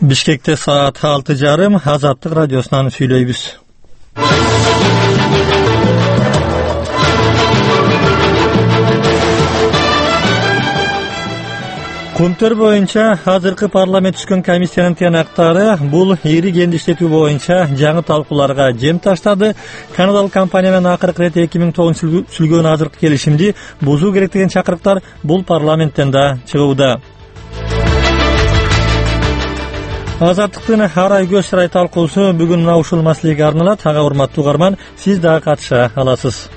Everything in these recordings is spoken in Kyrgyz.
Бишкекте саат 6:30 Азаттык радиосунан сүйлөйбүз. Кунтөр боюнча азыркы парламент түшкөн комиссиянын тыянактары бул ири кенди иштетүү боюнча жаңы талкууларга жем таштады. Канадалык компания менен акыркы ирет 2009 сүлгөн азыркы келишимди бузуу керек деген чакырыктар бул парламенттен да чыгууда. Азаттыктын арай көз чырай талкуусу бүгүн мына ушул маселеге арналат. Ага урматтуу угарман, сиз дагы катыша аласыз.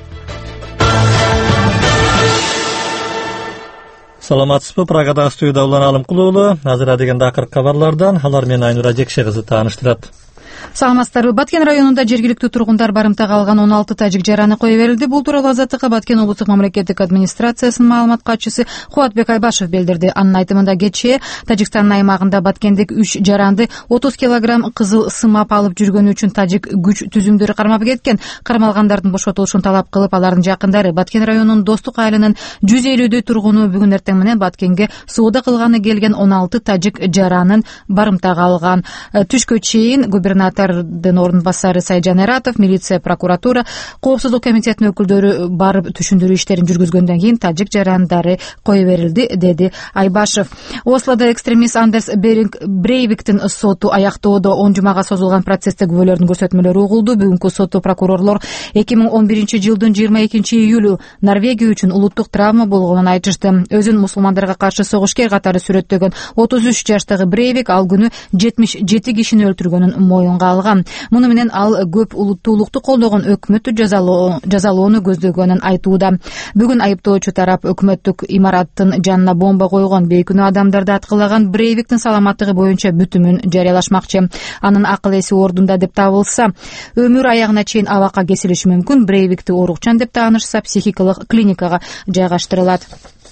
Саламатсызбы? Прагадагы студияда Улан Алымкулуулу. Азыр дегенде акыркы кабарлардан алар менен Айнура Жекше кызы тааныштырат. Саламатсыздарбы. Баткен районунда жергиликтүү тургундар барымтага алган 16 тажик жараны кое берилди. Бул тууралуу Азаттыкка Баткен облустук мамлекеттик администрациясынын маалымат катчысы Кубатбек Айбашев билдирди. Анын айтымында кечээ Тажикстандын аймагында Баткендик 3 жаранды 30 килограмм кызыл сымап алып жүргөнү үчүн тажик күч түзүмдөрү кармап кеткен. Кармалгандардын бошотулушун талап кылып, алардын жакындары Баткен районунун Достук айылынын 150 тургуну бүгүн эртең менен Баткенге соода кылганы келген 16 тажик жаранын барымтага алган. Түшкө чейин губернатордун орун басары Сайжан Эратов, милиция, прокуратура, коопсуздук комитетинин өкүлдөрү барып түшүндүрүү иштерин жүргүзгөндөн кийин тажик жарандары кое берилди, деди Айбашев. Ослодо экстремист Андерс Брейвиктин соту аяктоодо 10 жумага созулган процессте күбөлөрдүн көрсөтмөлөрү угулду. Бүгүнкү сотто прокурорлор 2011-жылдын 22-июлю Норвегия үчүн улуттук травма болгонун айтышты. Өзүн мусулмандарга каршы согушкер катары сүрөттөгөн 33 жаштагы Брейвик ал күнү 77 кишини өлтүргөнүн моюнга алган. Муну менен ал көп улуттуулукту колдогон өкмөттү жазалоону көздөгөнүн айтууда. Бүгүн айыптоочу тарап өкмөттүк имараттын жанына бомба койгон, бейкүнөө адамдарды аткылаган Брейвиктин саламаттыгы боюнча бүтүмүн жарыялашмакчы. Анын акыл эси ордунда деп табылса, өмүр аягына чейин абакка кесилиши мүмкүн. Брейвикти оорукчан деп таанышса, психикалык клиникага жайгаштырылат.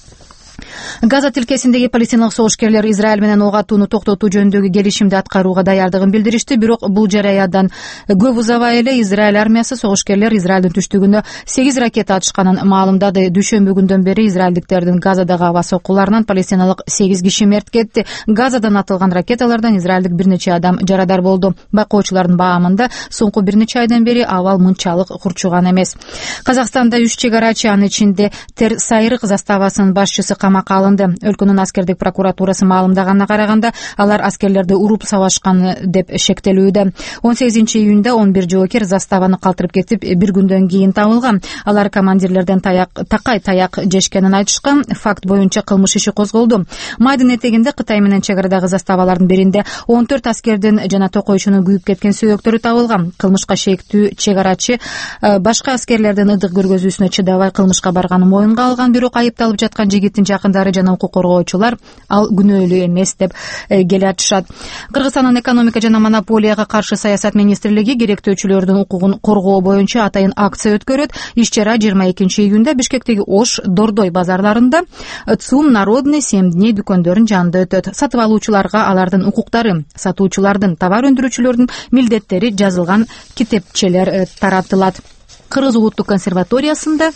Газа тилкесиндеги палестиналык согушкерлер Израиль менен ок атууну токтотуу жөнүндөгү келишимди аткарууга даярдыгын билдиришти. Бирок бул жараядан көп узабай эле Израиль армиясы согушкерлер Израилдин түштүгүнө 8 ракета атышканын маалымдады. Дүйшөмбү күндөн бери израилдиктердин Газадагы аба соккуларынан палестиналык 8 киши мерт кетти. Газадан атылган ракеталардан израилдик бир нече адам жарадар болду. Байкоочулардын баамында соңку бир нече айдан бери абал мынчалык курчуган эмес. Казакстанда 3 чегарачы, анын ичинде Тер Сайрык заставасынын башчысы камакка алынды. Өлкөнүн аскердик прокуратурасы маалымдаганына караганда, алар аскерлерди уруп сабашкан деп шектелүүдө. 18-июнда 11 жоокер заставаны калтырып кетип, бир күндөн кийин табылган. Алар командирлерден такай таяк жешкенин айтышкан. Факт боюнча кылмыш иши козголду. Майдын этегинде Кытай менен чегарадагы заставалардын биринде 14 аскердин жана токойчунун күйүп кеткен сөөктөрү табылган. Кылмышка шектүү чегарачы башка аскерлердин ыдык көргөзүүсүнө чыдабай кылмышка барганын моюнга алган. Бирок айыпталып жаткан жигиттин жакындары жана укук коргоочулар ал күнөөлүү эмес деп келатышат. Кыргызстандын экономика жана монополияга каршы саясат министрлиги керектөөчүлөрдүн укугун коргоо боюнча атайын акция өткөрөт. Иш-чара 22-июнда Бишкектеги Ош, Дордой базарларында ЦУМ Народный 7 дней дүкөндөрүнүн жанында өтөт. Сатып алуучуларга алардын укуктары, сатуучулардын, товар өндүрүүчүлөрдүн милдеттери жазылган китепчелер таратылат. Кыргыз улуттук консерваториясында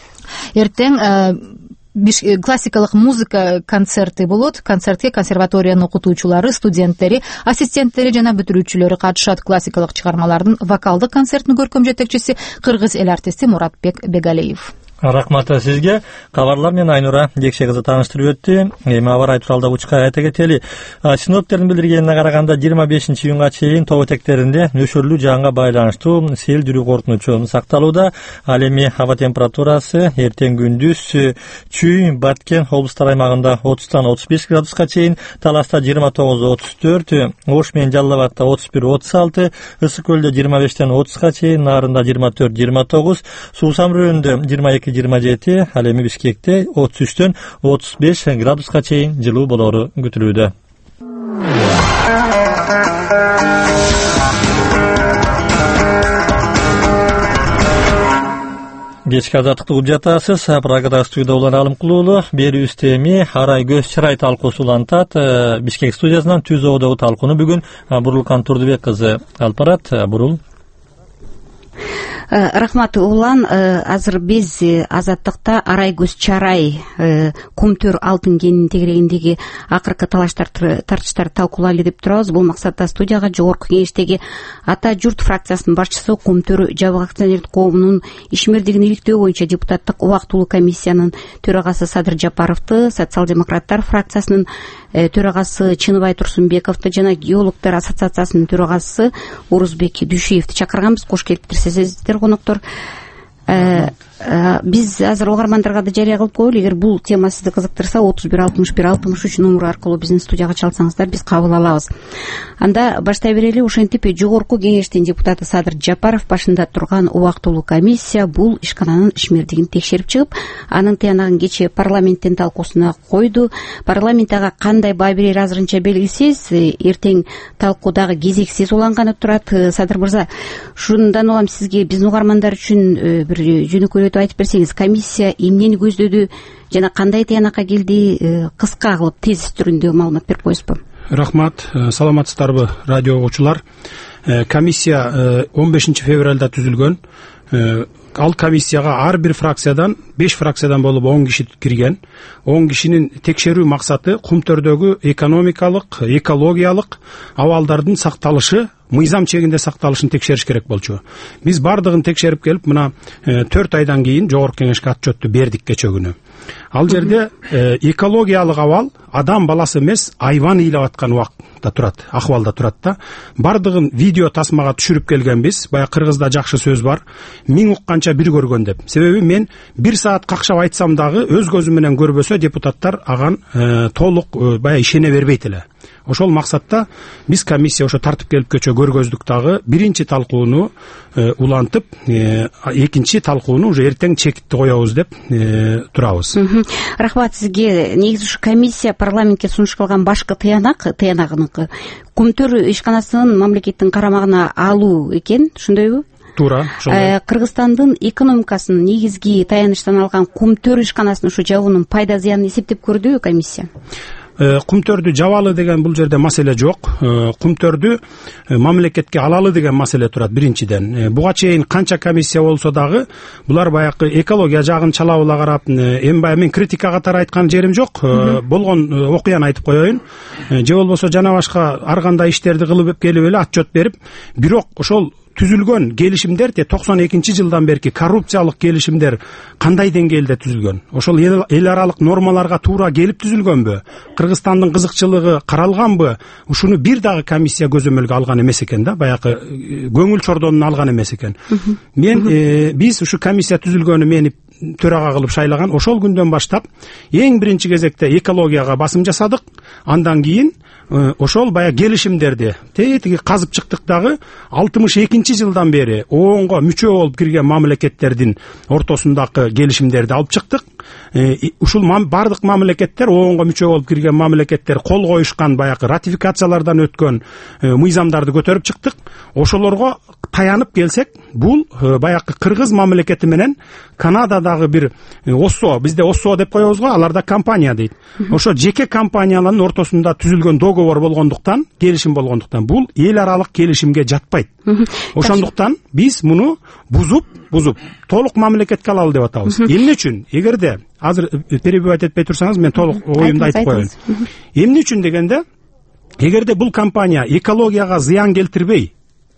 эртең классикалык музыка концерти болот. Концертке консерваториянын окутуучулары, студенттери, ассистенттери жана бүтүрүүчүлөрү катышат. Классикалык чыгармалардын вокалдык концертинин көркөм жетекчиси кыргыз эл артисти Муратбек Бегалеев. Рахмат сизге. Кабарлар менен Айнура Жекше кызы тааныштырып өттү. Эми аба ырайы тууралуу учка айта кетели. Синоптиктердин билдиргенине караганда 25-июнга чейин тоо этектеринде нөшөрлүү жаанга байланыштуу сел жүрүү коркунучу сакталууда. Ал эми аба температурасы эртең күндүз Чүй, Баткен облустар аймагында 30-тан 35 градуска чейин, Таласта 29-34, Ош менен Жалал Абадда 31-36, Ысык көлдө 25-тен 30га чейин, Нарында 24-29, Суусам районунда 22-27, ал эми Бишкекте 33-төн 35 градуска чейин жылуу болору күтүлүүдө. Кечки азаттыкты угуп жатасыз. Прагадагы студияда Улан Алымкулуулу. Берүүбүздө эми арай көз чырай талкуусу улантат. Бишкек студиясынан түз оодогу талкууну бүгүн Бурулкан Турдубек кызы алып барат. Бурул. Рахмат улан. Азыр биз Азаттыкта Арай көз чарай Кумтөр алтын кенинин тегерегиндеги акыркы тартыштарды талкуулайлы деп турабыз. Бул максатта студияга Жогорку Кеңештеги Ата журт фракциясынын башчысы, Кумтөр жабык акционердик коомунун ишмердигин иликтөө боюнча депутаттык убактылуу комиссиянын төрагасы Садыр Жапаровду, социал-демократтар фракциясынын төрагасы Чыныбай Турсунбековду жана геологдор ассоциациясынын төрагасы Орузбек Дүйшиевди чакырганбыз. Кош келиптирсиздер коноктор. Биз азыр угармандарга да жарыя кылып коелу. Эгер бул тема сизди кызыктырса 31 номеру аркылуу биздин студияга чалсаңыздар, биз кабыл алабыз. Анда баштай берели. Ошентип Жогорку Кеңештин депутаты Садыр Жапаров башында турган убактылуу комиссия бул ишкананын ишмердигин текшерип чыгып, анын тыянагын кечээ парламенттин талкуусуна койду. Парламент ага кандай баа берер азырынча белгисиз. Эртең талкуу дагы кезексиз уланганы турат. Садыр мырза, ушундан улам сизге биздин угармандар үчүн бир жөнөкөй айтып берсеңиз, комиссия эмнени көздөдү жана кандай тыянакка келди, кыска кылып тезис түрүндө маалымат берип коесузбу? Рахмат. Саламатсыздарбы радио угуучулар? Комиссия 15 февралда түзүлгөн. Ал комиссияга ар бир фракциядан 5 фракциядан болуп 10 киши кирген. 10 кишинин текшерүү максаты Кумтөрдөгү экономикалык, экологиялык абалдардын сакталышы, мыйзам чегинде сакталышын текшериш керек болчу. Биз бардыгын текшерип келип, мына 4 айдан кийин Жогорку Кеңешке отчетту бердик кече күнү. Ал жерде экологиялык абал адам баласы эмес, айван ыйлап аткан убакта турат, акыбалда турат да. Бардыгын видео тасмага түшүрүп келгенбиз. Бая кыргызда жакшы сөз бар: 1000 укканча бир көргөн деп. Себеби мен 1 саат какшап айтсам дагы өз көзү менен көрбөсө депутаттар аган толук бая ишене бербейт эле. Ошол максатта биз комиссия ошо тартып келип көчө көргөздүк дагы биринчи талкууну улантып, экинчи талкууну уже эртең чекитти коебуз деп турабыз. Рахмат сизге. Негизи ушу комиссия парламентке сунуш кылган башкы тыянагыныгы Кумтөр ишканасынын мамлекеттин карамагына алуу экен, ошондойбу? Туура, ошондой. Кыргызстандын экономикасынын негизги таянычтан алган Кумтөр ишканасынын ушу жабуунун пайда зыянын эсептеп көрдүбү комиссия? Кумтөрдү жабалы деген бул жерде маселе жок. Кумтөрдү мамлекетке алалы деген маселе турат биринчиден. Буга чейин канча комиссия болсо дагы булар баягы экология жагын чалабыла карап, эми баягы мен критика катары айткан жерим жок. Болгон окуяны айтып коеюн. Же болбосо жана башка ар кандай иштерди кылып келип эле отчет берип, бирок ошол түзүлгөн келишимдер 92 жылдан берки коррупциялык келишимдер кандай деңгээлде түзүлгөн? Ошол эл аралык нормаларга туура келип түзүлгөнбү? Кыргызстандын кызыкчылыгы каралганбы? Ушуну бир дагы комиссия көзөмөлгө алган эмес экен да, баягы көңүл чордонун алган эмес экен. Мен биз ушу комиссия түзүлгөнү мени төрага кылып шайлаган. Ошол күндөн баштап эң биринчи кезекте экологияга басым жасадык. Андан кийин ошол баягы келишимдерди тетиги казып чыктык дагы 62 жылдан бери ООНго мүчө болуп кирген мамлекеттердин ортосундагы келишимдерди алып чыктык. Ушул бардык мамлекеттер, ООНго мүчө болуп кирген мамлекеттер кол коюшкан баягы ратификациялардан өткөн мыйзамдарды көтөрүп чыктык. Ошолорго таянып келсек, бул баягы Кыргыз мамлекети менен Канададагы бир ОСО, бизде ОСО деп коебуз го, аларда компания дейт. Ошо жеке компаниялардын ортосунда түзүлгөн договор болгондуктан, келишим болгондуктан бул эл аралык келишимге жатпайт. Ошондуктан биз муну бузуп толук мамлекетке алалы деп атабыз. Эмне үчүн? Эгерде азыр перебивать этпей турсаңыз, мен толук оюмду айтып коеюн. Эмне үчүн дегенде, эгерде бул компания экологияга зыян келтирбей,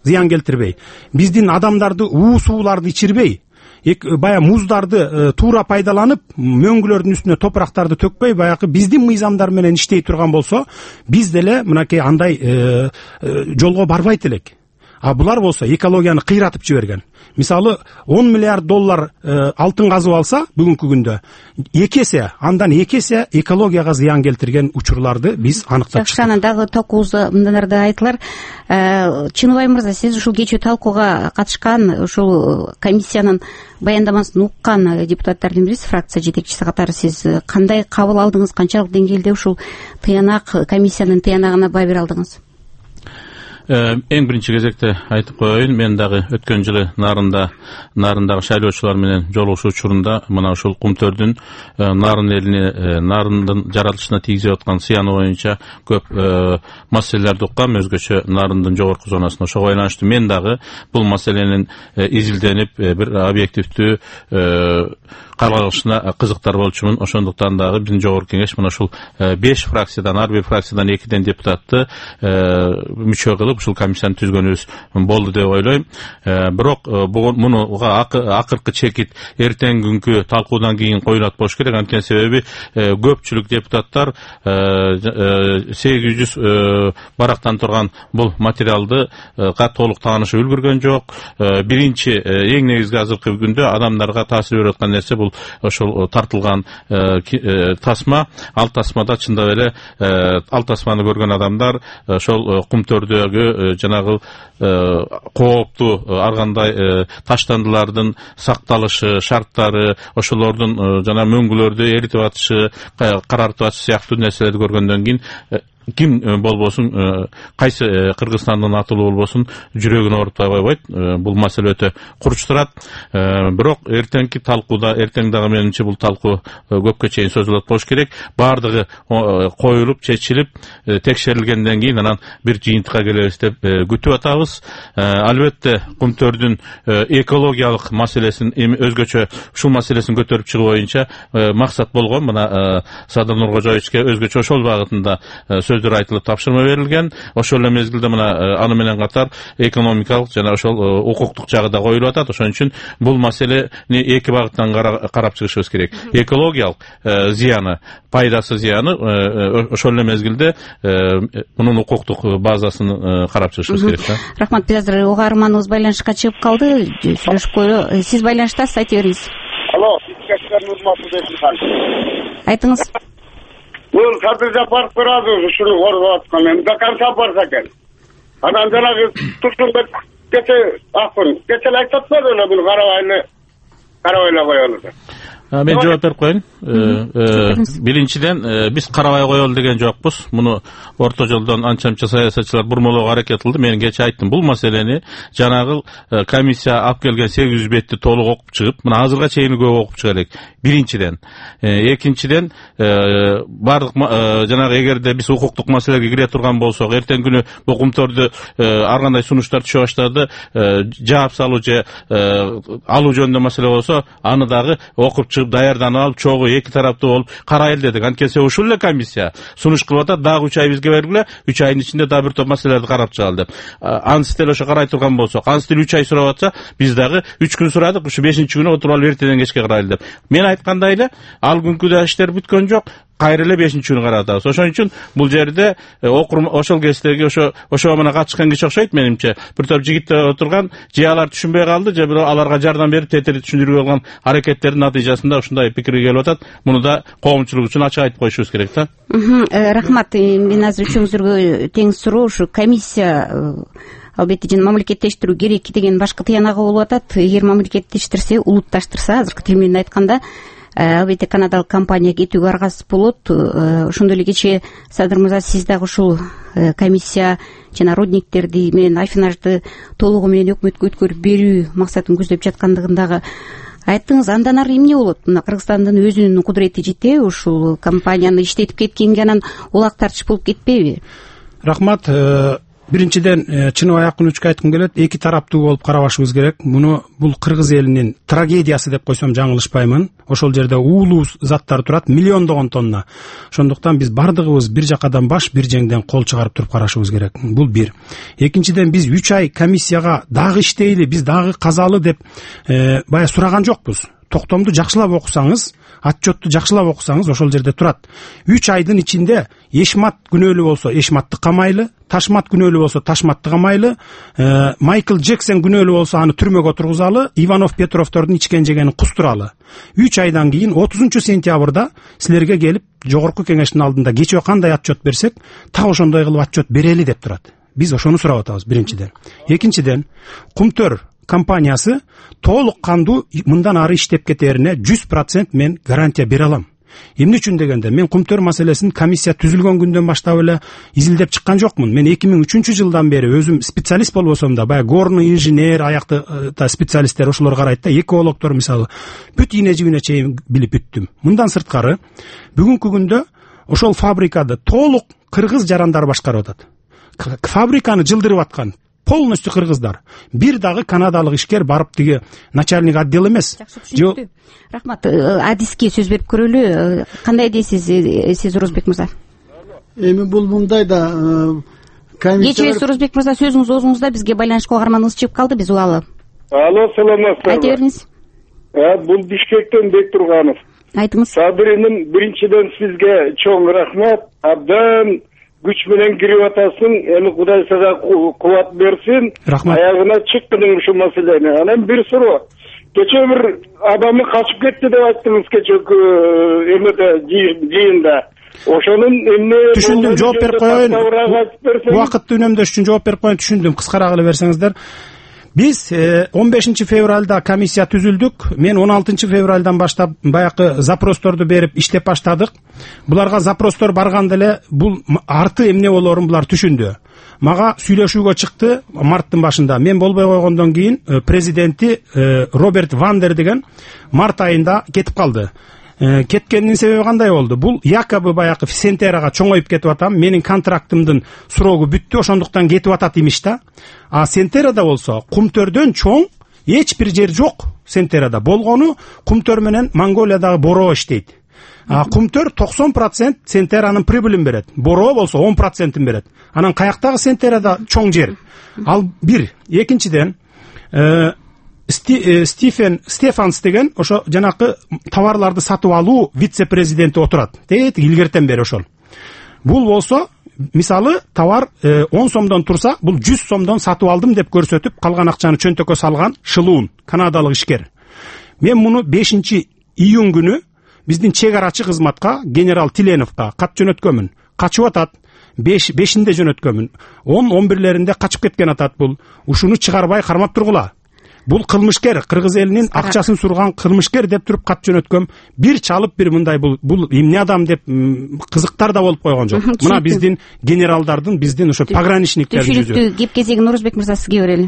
биздин адамдарды уусууларды ичирбей, баягы муздарды туура пайдаланып, мөңгүлөрдүн үстүнө топурактарды төкпөй, баягы биздин мыйзамдар менен иштей турган болсо, биз деле мынакей андай жолго барбайт элек. А булар болсо экологияны кыйратып жиберген. Мисалы, $10 миллиард алтын казып алса, бүгүнкү күндө 2 эсе, андан 2 эсе экологияга зыян келтирген учурларды биз аныктап чыктык. Жакшы, дагы токуузда мындай айтылар. Чыныбай мырза, сиз ушул кечээ талкууга катышкан, ушул комиссиянын баяндамасын уккан депутаттардын бирисиз, фракция жетекчиси катары сиз кандай кабыл алдыңыз, канчалык деңгээлде ушул тыянак комиссиянын тыянагына баа бере алдыңыз? Эң биринчи кезекте айтып коеюн, мен дагы өткөн жылы Нарындагы шайлоочулар менен жолугушуу учурунда мына ушул Кумтөрдүн Нарын элине, Нарындын жаратылышына тийгизип аткан зыяны боюнча көп маселелерди уккам, өзгөчө Нарындын жогорку зонасына. Ошого байланыштуу мен дагы бул маселенин изилденип бир объективдүү каралышына кызыктар болчумун. Ошондуктан дагы биздин жогорку кеңеш мына ушул 5 фракциядан, ар бир фракциядан 2 депутатты мүчө кылып ушул комиссияны түзгөнүбүз болду деп ойлойм. Бирок мунуга акыркы чекит эртең күnkү талкуудан кийин коюлат болуш керек. Анткени себеби көпчүлүк депутаттар 800 барактан турган бул материалды толук таанышып үлгүргөн жок. Биринчи эң негизги азыркы күндө адамдарга таасир берип аткан нерсе бул ошол тартылган тасма. Ал тасмада чындап эле ал тасманы көргөн адамдар ошол Кумтөрдөгү жанагы кооптуу ар кандай таштандылардын сакталышы, шарттары, ошолордун жана мөңгүлөрдү эритип атышы, карартып атышы сыяктуу нерселерди көргөндөн кийин ким болбосун, кайсы Кыргызстандын атылуу болбосун жүрөгүн оорутпай койбойт. Бул маселе өтө курч турат. Бирок эртеңки талкууда, эртең дагы менимче бул талкуу көпкө чейин созулат болуш керек. Бардыгы коюлуп, чечилип, текшерилгенден кийин анан бир жыйынтыкка келебиз деп күтүп атабыз. Албетте Кумтөрдүн экологиялык маселесин, өзгөчө ушул маселесин көтөрүп чыгуу боюнча максат болгон. Мына Садыр Нуркожоевичке өзгөчө ошол багытында сөздөр айтылып, тапшырма берилген. Ошол эле мезгилде мына аны менен катар экономикалык жана ошол укуктук жагы да коюлуп атат. Ошон үчүн бул маселени эки багыттан карап чыгышыбыз керек. Экологиялык зыяны, пайдасы зыяны, ошол эле мезгилде мунун укуктук базасын карап чыгышыбыз керек. Рахмат, биз азыр угарманыбыз байланышка чыгып калды. Сүйлөшүп коелу. Сиз байланыштасыз, айта бериңиз. Алло, айтыңыз. Бул Садыр Жапаров ыраазы ушуну коруп аткан. Эмне канча барса экен. Анан жанагы Турсунбек кече айтып атпады эле бул карабайлы коелу деп. Мен жооп берип коеюн. Биринчиден биз карабай коелу деген жокпуз. Муну орто жолдон анча-мынча саясатчылар бурмалоого аракет кылды. Мен кече айттым, бул маселени жанагы комиссия алып келген 800 бетти толук окуп чыгып, мына азырга чейин көп окуп чыга элек. Биринчиден. Экинчиден бардык жанагы эгерде биз укуктук маселеге кире турган болсок, эртең күнү бул Кумтөрдү ар кандай сунуштар түшө баштады, жаап салуу же алуу жөнүндө маселе болсо, аны дагы окуп даярданып алып, чогуу эки тараптуу болуп карайлы дедик. Анткени ушул эле комиссия сунуш кылып атат, дагы 3 ай бизге бергиле, 3 айдын ичинде дагы бир топ маселелерди карап чыгалы деп. Ансы деле ошо карай турган болсок, ансы деле 3 ай сурап атса, биз дагы 3 күн сурадык, ушу 5-күнү отуруп алып эртеден кечке карайлы деп. Мен айткандай эле, ал күнкү да иштер бүткөн жок. Кайра эле 5-күнү каратабыз. Ошон үчүн бул жерде ошол кездеги ошого менен катышкан киши окшойт менимче. Бир топ жигиттер отурган, же алар түшүнбөй калды, же бирөө аларга жардам берип тетирди түшүндүрүп алган аракеттердин натыйжасында ушундай пикирге келип атат. Муну да коомчулук үчүн ачык айтып коюшубуз керек да. Рахмат. Мен азыр үчөөңүзгө тең суроо, ушу комиссия албетте жана мамлекеттештирүү керек деген башкы тыянагы болуп атат. Эгер мамлекеттештирсе, улутташтырса, азыркы тил менен айтканда, албетте канадалык компания кетүүгө аргасыз болот. Ошондой эле кечээ Садыр мырза, сиз дагы ушул комиссия жана родниктерди менен афинажды толугу менен өкмөткө өткөрүп берүү максатын көздөп жаткандыгын дагы айттыңыз. Андан ары эмне болот? Мына Кыргызстандын өзүнүн кудурети жетеби ушул компанияны иштетип кеткенге, анан улак тартыш болуп кетпейби? Рахмат. Биринчиден чыныбай Акунучка айткым келет, эки тараптуу болуп карабашыбыз керек. Бул Кыргыз элинин трагедиясы деп койсом жаңылышпаймын. Ошол жерде уулуу заттар турат, миллиондогон тонна. Ошондуктан биз бардыгыбыз бир жакадан баш, бир жеңден кол чыгарып туруп карашыбыз керек. Бул бир. Экинчиден, биз 3 ай комиссияга дагы иштейли, биз дагы казалы деп бая сураган жокпуз. Токтомду жакшылап окусаңыз, отчетту жакшылап окусаңыз, ошол жерде турат. 3 айдын ичинде Эшмат күнөөлүү болсо Эшматты камайлы, Ташмат күнөөлүү болсо Ташматты камайлы, Майкл Джексон күнөөлүү болсо аны түрмөгө тургузалы, Иванов Петровдордун ичкен жегенин кустуралы. 3 айдан кийин 30-сентябрда силерге келип, жогорку кеңештин алдында кечээ кандай отчет берсек, так ошондой кылып отчет берели деп турат. Биз ошону сурап атабыз биринчиден. Экинчиден, Кумтөр компаниясы толук кандуу мындан ары иштеп кетерине 100% мен гарантия бере алам. Эмне үчүн дегенде, мен Кумтөр маселесин комиссия түзүлгөн күндөн баштап эле изилдеп чыккан жокмун. Мен 2003 жылдан бери өзүм специалист болбосом да, баягы горный инженер, аякта специалисттер ошолор карайт да, экологдор мисалы, бүт ийне жибине чейин билип бүттүм. Мындан сырткары, бүгүнкү күндө ошол фабрикада толук кыргыз жарандар башкарып атат. Фабриканы жылдырып аткан полностью кыргыздар. Бир дагы канадалык ишкер барып тиги начальник отдел эмес. Рахмат. Адиске сөз берип көрөлү. Кандай дейсиз сиз Орозбек мырза? Эми бул мындай да комиссия. Кечиресиз Орозбек мырза, сөзүңүз оозуңузда, бизге байланышка угарманыбыз чыгып калды, биз угалы. Алло, саламатсызбы? Айта бериңиз. Бул Бишкектен Бектурганов. Айтыңыз. Сабиринин биринчиден сизге чоң рахмат. Абдан күч менен кирип атасың. Эми Кудай сага кубат берсин. Рахмат. Аягына чыктың ушул маселени. Анан бир суроо. Кече бир адамы качып кетти деп айттыңыз кече эмеде жыйында. Ошонун эмне түшүндүм, жооп берип коеюн. Убакытты үнөмдөш үчүн жооп берип коеюн, түшүндүм. Кыскараак эле берсеңиздер. Биз 15 февралда комиссия түзүлдүк. Мен 16 февралдан баштап баягы запросторду берип иштеп баштадык. Буларга запростор барганда эле бул арты эмне болоорун булар түшүндү. Мага сүйлөшүүгө чыкты марттын башында. Мен болбой койгондон кийин президенти Роберт Вандер деген март айында кетип калды. Кеткенинин себеби кандай болду? Бул якобы баягы Сентерага чоңоюп кетип атам, менин контрактымдын срогу бүттү, ошондуктан кетип атат имиш да. А Сентерада болсо Кумтөрдөн чоң эч бир жер жок. Сентерада болгону Кумтөр менен Монголиядагы Боро иштейт. А Кумтөр 90% Сентеранын прибылин берет. Боро болсо 10% берет. Анан каяктагы Сентерада чоң жер? Ал бир. Экинчиден, Стефанс деген ошо жанакы товарларды сатып алуу вице-президенти отурат. Илгертен бери ошол. Бул болсо, мисалы, товар 10 сомдон турса, бул 100 сомдон сатып алдым деп көрсөтүп, калган акчаны чөнтөккө салган Шылуун, канадалык ишкер. Мен муну 5 июнь күнү биздин чек арачы кызматка генерал Тиленовго кат жөнөткөмүн. Качып атат. 5-inde жөнөткөмүн. 10-11-леринде качып кеткен атат бул. Ушуну чыгарбай кармап тургула. Бул кылмышкер, кыргыз элинин акчасын сурган кылмышкер деп туруп кат жөнөткөм. Бир чалып бир мындай бул эмне адам деп кызыктар да болуп койгон жок. Мына биздин генералдардын, биздин ошо пограничниктердин жүзү. Түшүнүктүү. Кеп кезегин Орозбек мырза сизге берели.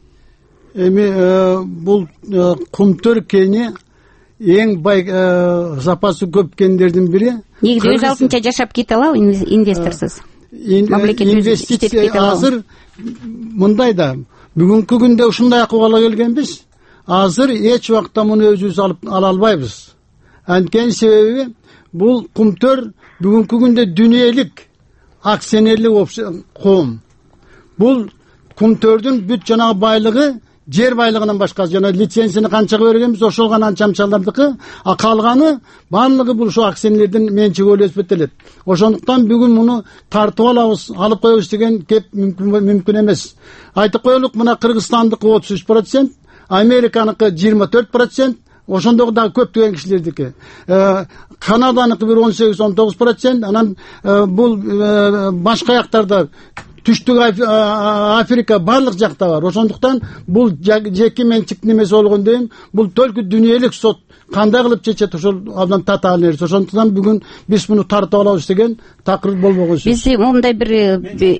Эми бул Кумтөр кени эң бай запасы көп кендердин бири. Негизи өз алдынча жашап кете алабы инвесторсуз? Инвестиция азыр мындай да. Бүгүнкү күндө ушундай акыбалга келгенбиз. Азыр эч убакта муну өзүбүз ала албайбыз. Анткени себеби бул Кумтөр бүгүнкү күндө дүйнөлүк акционерлик коом. Бул Кумтөрдүн бүт жанагы байлыгы жер байлыгынан башка жана лицензияны канчага бергенбиз, ошол гана анчамчалардыкы, а калганы баардыгы бул ошо акционердин менчиги болуп эсептелет. Ошондуктан бүгүн муну тартып алабыз, алып коебуз деген кеп мүмкүн эмес. Айтып коелук, мына Кыргызстандыкы 33%, Американыкы 24%, ошондогу дагы көптөгөн кишилердики. Канаданыкы бир 18-19%, анан бул башка жактарда Түштүк Африка барлык жакта бар. Ошондуктан бул жеке менчик немеси болгондон бул только дүйнөлүк сот кандай кылып чечет, ошол абдан татаал нерсе. Ошондуктан бүгүн биз муну тартып алабыз деген такыр болбогон сөз. Биз мондай бир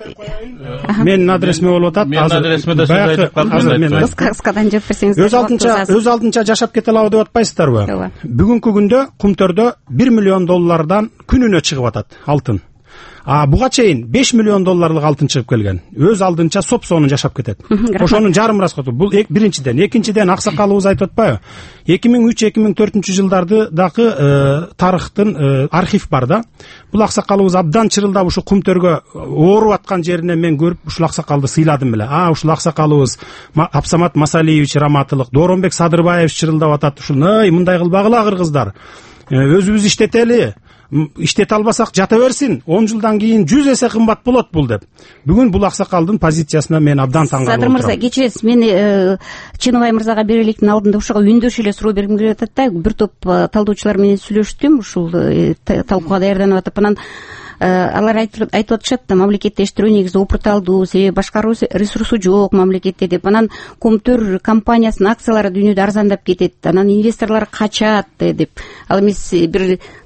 менин адресиме болуп атат. Менин адресиме да сөз айтып калдым. Кыскадан жооп берсеңиз. Өз алдынча жашап кете алабы деп атпайсыздарбы? Бүгүнкү күндө Кумтөрдө $1 миллион күнүнө чыгып атат алтын. Буга чейин $5 миллион алтын чыгып келген. Өз алдынча сопсонун жашап кетет. Ошонун жарым расходу. Бул биринчиден. Экинчиден аксакалыбыз айтып атпайбы? 2003-2004 жылдарды дагы тарыхтын архив бар да. Бул аксакалыбыз абдан чырылдап ушу Кумтөргө ооруп аткан жеринен мен көрүп ушул аксакалды сыйладым эле. Ушул аксакалыбыз Абсамат Масалиевич Раматылык, Дооронбек Садырбаевич чырылдап атат. Ушуну мындай кылбагыла кыргыздар. Өзүбүз иштетели. Иштете албасак жата берсин, 10 жылдан кийин 100 эсе кымбат болот бул деп. Бүгүн бул аксакалдын позициясына мен абдан таң калып атам. Садыр мырза, кечиресиз, мен Чыныбай мырзага береликтин алдында ушуга үндөш эле суроо бергим келип атат да. Бир топ талдоочулар менен сүйлөштүм, ушул талкууга даярданып атып, анан алар айтып атышат да, мамлекеттештирүү негизи упурталдуу, себеби башкаруу ресурсу жок мамлекетте деп. Анан Кумтөр компаниясынын акциялары дүйнөдө арзандап кетет, анан инвесторлор качат деп. Ал эмес бир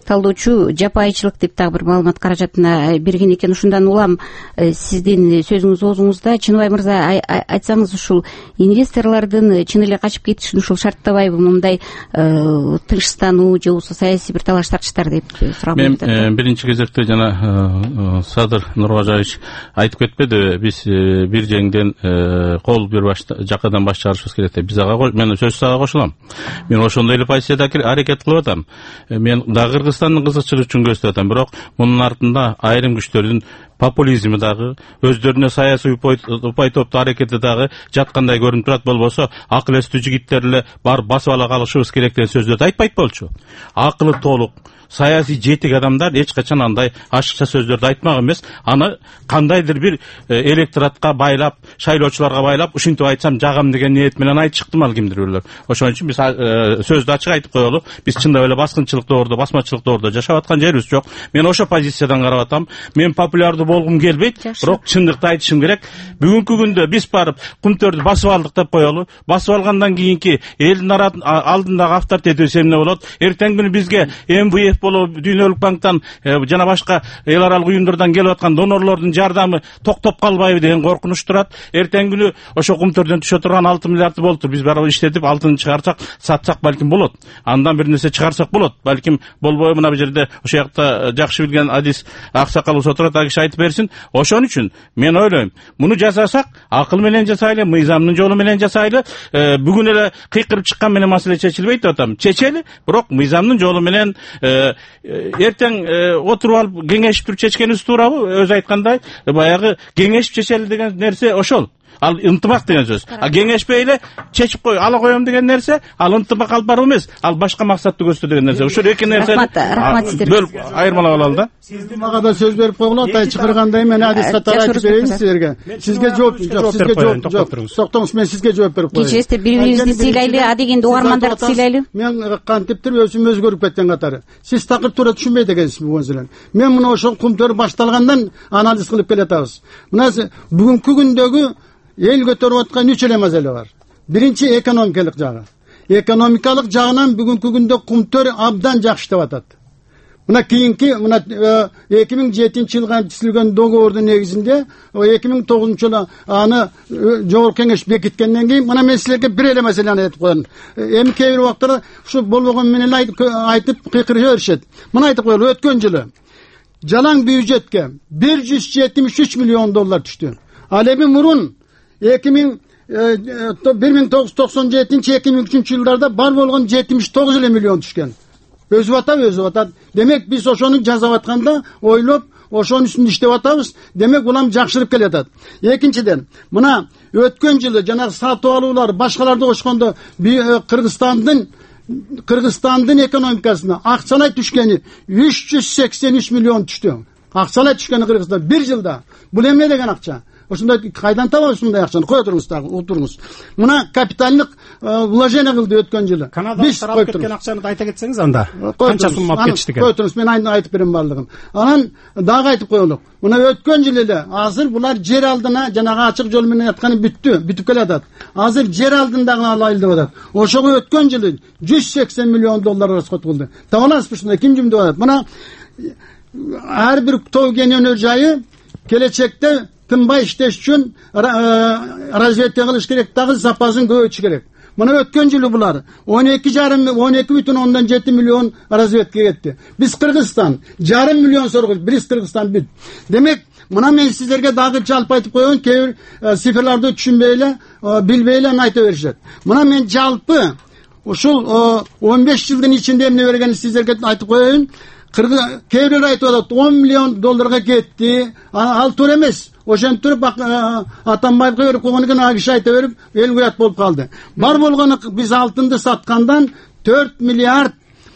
талдоочу жапайычылык деп дагы бир маалымат каражатына берген экен. Ушундан улам сиздин сөзүңүз оозуңузда. Чыныбай мырза, айтсаңыз, ушул инвесторлордун чын эле качып кетишин ушул шарттабайбы мындай тынчстануу же болбосо саясий бир талаш тартыштар деп сураган болот. Мен биринчи кезекте жана Садыр Нурбажаевич айтып кетпедиби, биз бир жеңден кол бир жакадан баш чыгарышыбыз керек деп. Биз ага мен сөзсүз ага кошулам. Мен ошондой эле позицияда аракет кылып атам. Мен да Кыргызстандын кызыкчылыгы үчүн көрсөтүп атам, бирок мунун артында айрым күчтөрдүн популизми дагы, өздөрүнө саясий упай топту аракети дагы жаткандай көрүнүп турат. Болбосо акыл эстүү жигиттер эле барып басып ала калышыбыз керек деген сөздөрдү айтпайт болчу. Акылы толук, саясий жетик адамдар эч качан андай ашыкча сөздөрдү айтмак эмес. Аны кандайдыр бир электоратка байлап, шайлоочуларга байлап, ушинтип айтсам жагам деген ниет менен айтып чыктымал кимдир бирлер. Ошон үчүн биз сөздү ачык айтып коелу. Биз чындап эле баскынчылык доордо, басмачылык доордо жашап аткан жерибиз жок. Мен ошо позициядан карап атам. Мен популярдуу болгум келбейт, бирок чындыкты айтышым керек. Бүгүнкү күндө биз барып Кумтөрдү басып алдык деп коелу. Басып алгандан кийинки элдин алдындагы авторитетибиз эмне болот? Эртең күнү бизге МВФ болуп, Дүйнөлүк банктан жана башка эл аралык уюмдардан келип аткан донорлордун жардамы токтоп калбайбы деген коркунуч турат. Эртең күнү ошо Кумтөрдөн түшө турган 6 миллиард болуптур. Биз барып иштетип алтын чыгарсак, сатсак балким болот. Андан бир нерсе чыгарсак болот. Балким болбой мына бу жерде ошо жакта жакшы билген Адис Аксакалыбыз отурат, ал киши айтып берсин. Ошон үчүн мен ойлойм, муну жасасак акыл менен жасайлы, мыйзамдын жолу менен жасайлы. Бүгүн эле кыйкырып чыккан менен маселе чечилбейт деп атам. Чечели, бирок мыйзамдын жолу менен эртең отуруп алып кеңешип туруп чечкенибиз туурабы? Өзү айткандай, баягы кеңешип чечели деген нерсе ошол. Ал ынтымак деген сөз. Кеңешпей эле чечип кой, ала коем деген нерсе, ал ынтымак алып баруу эмес, ал башка максатты көрсөтүү деген нерсе. Ошол эки нерсе. Рахмат сиздерге. Бөлүп айырмалап алалы да. Сизди мага да сөз берип койгула, атай чыгаргандай мен Адис катары айтып берейин силерге. Сизге жооп жок, сизге жооп жок. Токтоңуз, мен сизге жооп берип коеюн. Кечээсте бири-бирибизди сыйлайлы, а дегенде угармандарды сыйлайлы. Мен кантиптир өзүм өзгөрүп кеткен катары. Сиз такыр туура түшүнбөйт экенсиз бүгүн силер. Мен мына ошол Кумтөр башталгандан анализ кылып келатабыз. Мына бүгүнкү күндөгү эл көтөрүп аткан 3 эле маселе бар. Биринчи экономикалык жагы. Экономикалык жагынан бүгүнкү күндө Кумтөр абдан жакшы иштеп атат. Мына кийинки 2007-жылга түзүлгөн договордун негизинде 2009-жылы аны жогорку кеңеш бекиткенден кийин мына мен силерге бир эле маселени айтып коеюн. Эми кээ бир убактта ушу болбогон менен айтып кыйкырып беришет. Мына айтып коелу, өткөн жылы жалаң бюджетке 173 миллион доллар түштү. Ал эми мурун 1997-2003 жылдарда бар болгон 79 миллион түшкөн. Өзүп атат. Демек биз ошону жасап атканда ойлоп, ошонун үстүндө иштеп атабыз. Демек улам жакшырып келатат. Экинчиден, мына өткөн жылы жанагы сатып алуулар башкаларды кошкондо Кыргызстандын экономикасына акчалай түшкени 383 миллион түштү. Акчалай түшкени Кыргызстан бир жылда. Бул эмне деген акча? Ошондой кайдан табабыз мындай акчаны? Кое туруңуз дагы, отуруңуз. Мына капиталдык вложение кылды өткөн жылы. Биз тарап кеткен акчаны да айта кетсеңиз анда. Канча сумма алып кетишти экен? Кое туруңуз, мен айтып берем баардыгын. Анан дагы айтып коелук. Мына өткөн жылы эле азыр булар жер алдына жанагы ачык жол менен атканы бүтүп келатат. Азыр жер алдындагы алайлы деп атат. Ошого өткөн жылы 180 миллион доллар расходтулду. Таба аласызбы ушундай ким жумдап атат? Мына ар бир тоо кен өнөр жайы келечекте тынбай иштеш үчүн разведка кылыш керек, дагы запасын көбөйтүш керек. Мына өткөн жылы булар 12,7 миллион разведка кетти. Биз Кыргызстан 1,5 миллион соргуз, биз Кыргызстан бүт. Демек, мына мен сиздерге дагы жалпы айтып коеюн, кээ бир цифрларды түшүнбөй эле, билбей эле айта беришет. Мына мен жалпы ушул 15 жылдын ичинде эмне бергенин сиздерге айтып коеюн. Кээ бир айтып атат 10 миллион долларга кетти. Ал туура эмес. Ошентип туруп Атамбаевге берип койгон экен, ал киши айта берип эл уят болуп калды. Бар болгону биз алтынды саткандан 4 миллиард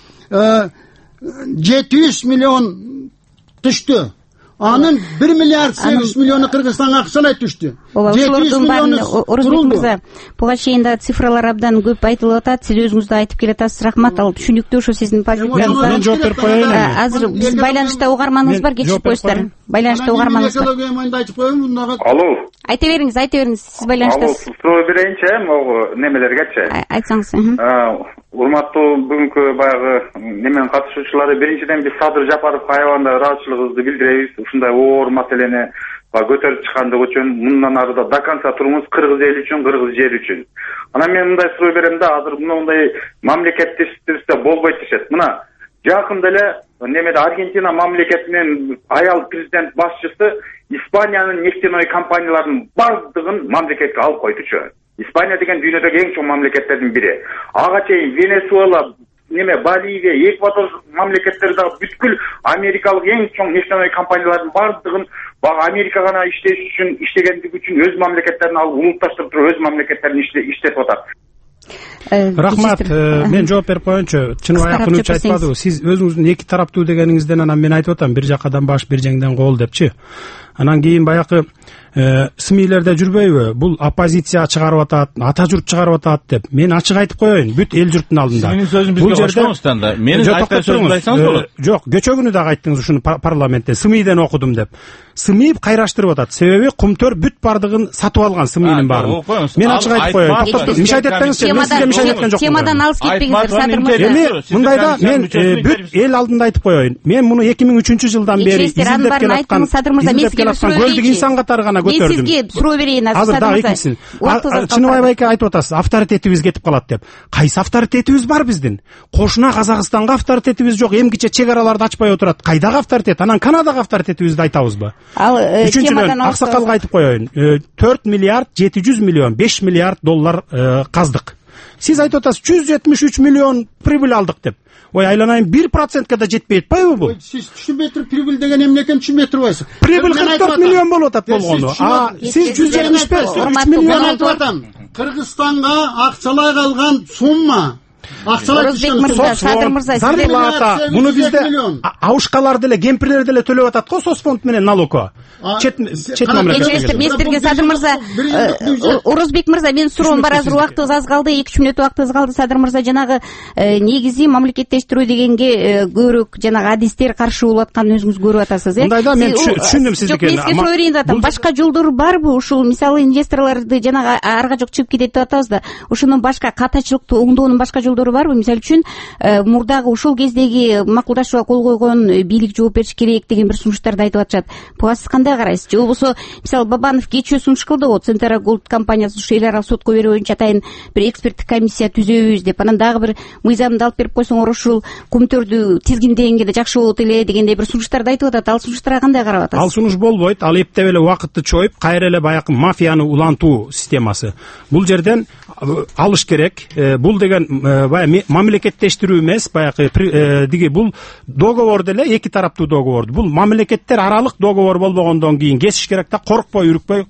700 миллион түштү. Анын 1 миллиард 800 миллиону Кыргызстанга акчалай түштү. 700 миллиону Орозбек мырза, буга чейин да цифралар абдан көп айтылып атат. Сиз өзүңүз да айтып келатасыз. Рахмат, ал түшүнүктүү ошо сиздин позицияңыз. Мен жооп берип коеюн. Азыр биз байланышта угарманыбыз бар, кечирип коесуздар. байланышта угарманыбыз бар. Экология майында айтып коеюн бундагы. Алло. Айта бериңиз, сиз байланыштасыз. Суроо берейинчи, могу немелергечи. Айтсаңыз. Урматтуу бүгүнкү баягы немен катышуучулары, биринчиден биз Садыр Жапаровго аябаганда ыраазычылыгыбызды билдиребиз. Ушундай оор маселени көтөрүп чыккандыгы үчүн мындан ары да до конца туруңуз, кыргыз эли үчүн, кыргыз жери үчүн. Анан мен мындай суроо берем да, азыр мындай мамлекеттештирсе болбойт дешет. Мына жакында эле немеде Аргентина мамлекетинин аял президент башчысы Испаниянын нефтяной компанияларынын бардыгын мамлекетке алып койдучу. Испания деген дүйнөдөгү эң чоң мамлекеттердин бири. Ага чейин Венесуэла, Боливия, Эквадор мамлекеттери дагы бүткүл америкалык эң чоң нефтяной компаниялардын бардыгын Америка гана иштегендиги үчүн өз мамлекеттерин алып улутташтырып туруп өз мамлекеттерин иштетип атат. Рахмат. Мен жооп берип коеюнчу. Чыныбай акын айтпадыбы? Сиз өзүңүздүн эки тараптуу дегениңизден анан мен айтып атам, бир жакадан баш, бир жеңден кол депчи. Анан кийин баягы СМИлерде жүрбөйбү? Бул оппозиция чыгарып атат, ата журт чыгарып атат деп. Мен ачык айтып коеюн, бүт эл журттун алдында. Сиздин сөзүн бизге кошкоңуз да. Менин айткан сөзүмдү айтсаңыз болот. Жок, көчөгүнү дагы айттыңыз ушуну парламентте. СМИден окудум деп. СМИ кайраштырып атат. Себеби Кумтөр бүт бардыгын сатып алган СМИнин баарын. Мен ачык айтып коеюн. Мишайт этпеңизчи, мен сизге мишайт эткен жокмун. Темадан алыс кетпеңиздер, Садыр мырза. Мындайда мен бүт эл алдында айтып коеюн. Мен муну 2003-жылдан бери изилдеп келаткан, көлдүк инсан катары гана көтөрдүм. Мен сизге суроо берейин, азыр дагы экинчиси. Чыныбай байке айтып атасыз, авторитетибиз кетип калат деп. Кайсы авторитетибиз бар биздин? Кошуна Казакстанга авторитетибиз жок, эмкиче чек араларды ачпай отурат. Кайдагы авторитет? Анан Канадага авторитетибизди айтабызбы? Үчүнчүдөн аксакалга айтып коеюн. 4 миллиард 700 миллион, 5 миллиард доллар каздык. Сиз айтып атасыз 173 миллион прибыль алдык деп. Ой, айланайын 1%ка да жетпей атпайбы бул? Сиз түшүнбөй туруп прибыль деген эмнекени түшүнбөй турбайсыз. Прибыль 44 миллион болуп атат болгону. Сиз 173 миллион айтып атам. Кыргызстанга акчалай калган сумма. Орозбек мырза, Садыр мырза, зарплата, муну бизде аушкалар деле, кемпирлер деле төлөп атат го соцфонд менен налогко. Чет мамлекетке. Местерге Садыр мырза, Орозбек мырза, мен суроом бар, азыр убактыбыз аз калды, 2 мүнөт убактыбыз калды. Садыр мырза, жанагы негизи мамлекеттештирүү дегенге көбүрөөк жанагы адистер каршы болуп атканын өзүңүз көрүп атасыз, Мындайда мен түшүндүм сиздикин. Мен сизге суроо берейин деп атам. Башка жолдор барбы? Ушул мисалы инвесторлорду жанагы арга жок чыгып кетет деп атабыз да. Ушунун башка катачылыкты оңдоонун башка жолдору барбы? Мисалы үчүн мурдагы ушул кездеги макулдашууга кол койгон бийлик жооп бериш керек деген бир сунуштарды айтып атышат. Буга сиз кандай карайсыз? Же болбосо мисалы Бабанов кечээ сунуш кылды го, Центра Голд компаниясы ушу эл аралык сотко берүү боюнча атайын бир эксперттик комиссия түзөбүз деп, анан дагы бир мыйзамды алып берип койсоңор ушул Кумтөрдү тизгиндегенге да жакшы болот эле дегендей бир сунуштарды айтып атат. Ал сунуштарга кандай карап атасыз? Ал сунуш болбойт. Ал эптеп эле убакытты чоюп, кайра эле баягы мафияны улантуу системасы. Бул жерден алыш керек. Бул деген баягы мамлекеттештирүү эмес, баягы диги бул договор деле эки тараптуу договор. Бул мамлекеттер аралык договор болбогондон кийин кесиш керек да, коркпой, үрүкпөй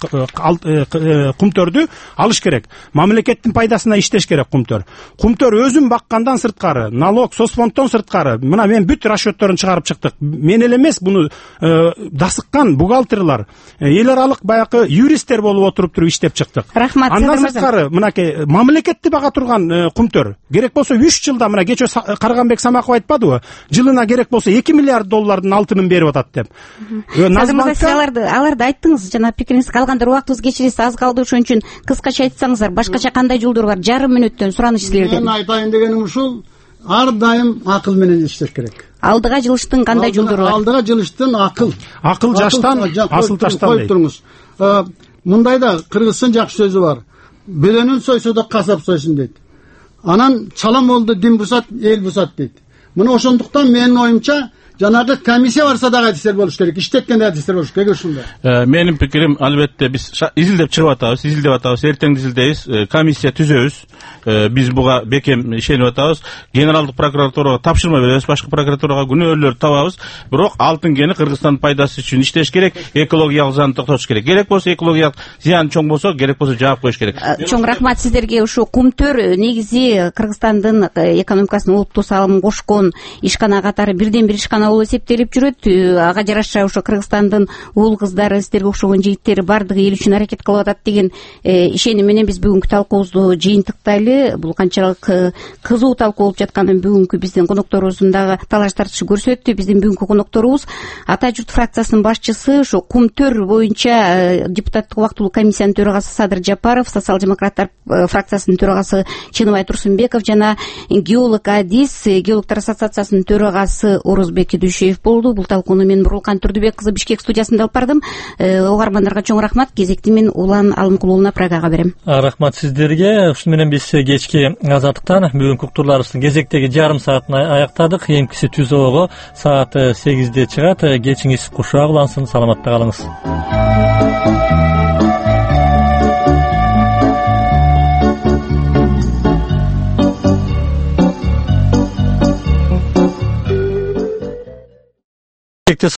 Кумтөрдү алыш керек. Мамлекеттин пайдасына иштеш керек Кумтөр. Кумтөр өзүн баккандан сырткары, налог, соцфонддон сырткары, мына мен бүт расчетторун чыгарып чыктык. Мен эле эмес, буну дасыккан бухгалтерлар, эл аралык баягы юристтер болуп отуруп иштеп чыктык. Рахмат. Андан сырткары мынакей мамлекетти бага турган Кумтөр. Керек болсо 3 жылда, мына кече Карганбек Самаков айтпадыбы? Жылына керек болсо 2 миллиард доллардын алтынын берип атат деп. Аларды айттыңыз, жана пикириңизди калгандыр, убактыбыз кечиресиз, аз калды, ошон үчүн кыскача айтсаңыздар, башкача кандай жолдор бар? Жарым мүнөттөн сураныч силерден. Мен айтайын дегеним ушул, ар дайым акыл менен иштеш керек. Алдыга жылыштын кандай жолдору бар? Алдыга жылыштын акыл. Акыл жаштан, асыл таштан дейт. Туруңуз. Мындайда кыргыздын жакшы сөзү бар. Бөлөнүн сойсо да касап сойсун дейт. Анан чалам болду, дин бусат, эл бусат дейт. Мына ошондуктан менин оюмча жанагы комиссия барса дагы адистер болуш керек, иштеткен адистер болуш керек ушунда. Менин пикирим, албетте биз изилдеп чыгып атабыз, эртең изилдейбиз, комиссия түзөбүз. Биз буга бекем ишенип атабыз. Генералдык прокуратурага тапшырма беребиз, башка прокуратурага күнөөлөрдү табабыз. Бирок алтын кени Кыргызстандын пайдасы үчүн иштеш керек, экологиялык зыянды токтотуш керек. Керек болсо экологиялык зыян чоң болсо, керек болсо жаап коюш керек. Чоң рахмат сиздерге. Ушу Кумтөр негизи Кыргызстандын экономикасына олуттуу салым кошкон ишкана катары бирден бир ишкана гана болуп эсептелип жүрөт. Ага жараша ошо Кыргызстандын уул кыздары, сиздерге окшогон жигиттери бардыгы эл үчүн аракет кылып атат деген ишеним менен биз бүгүнкү талкуубузду жыйынтыктайлы. Бул канчалык кызуу талкуу болуп жатканын бүгүнкү биздин конокторубуздун дагы талаш тартышы көрсөттү. Биздин бүгүнкү конокторубуз Ата журт фракциясынын башчысы, ошо кум төр боюнча депутаттык убактылуу комиссиянын төрагасы Садыр Жапаров, социал-демократтар фракциясынын төрагасы Чыныбай Турсунбеков жана геолог Адис, геологдор ассоциациясынын төрагасы Орозбек Дүйшеев болду. Бул талкууну мен Нурулкан Турдубек кызы Бишкек студиясында алып бардым. Угармандарга чоң рахмат. Кезекти мен Улан Алымкулуулуна программага берем. Рахмат сиздерге. Ушуну менен биз кечки азаттыктан бүгүнкү уктурларыбыздын кезектеги жарым саатын аяктадык. Эмкиси түзөөгө саат 8-де чыгат. Кечиңиз кушак улансын. Саламатта калыңыз.